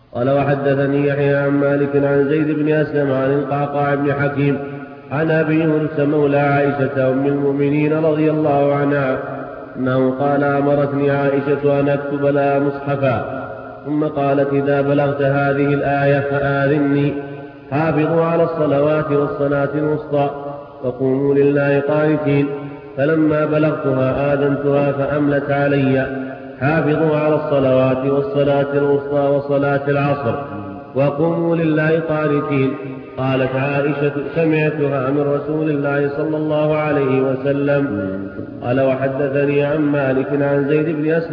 قال وحدثني يحيى عن مالك عن زيد بن أسلم عن القعقاع بن حكيم عن أبي يونس مولى عائشة أم المؤمنين رضي الله عنها أنه قال أمرتني عائشة أن أكتب لها مصحفا ثم قالت إذا بلغت هذه الآية فآذني حافظوا على الصلوات والصلاة الوسطى وقوموا لله قانتين. فلما بلغتها آذنتها فأملت علي حافظوا على الصلوات والصلاة الوسطى وصلاة العصر وقوموا لله قانتين. قالت عائشة سمعتها من رسول الله صلى الله عليه وسلم. قال وحدثني عن مالك عن زيد بن أسلم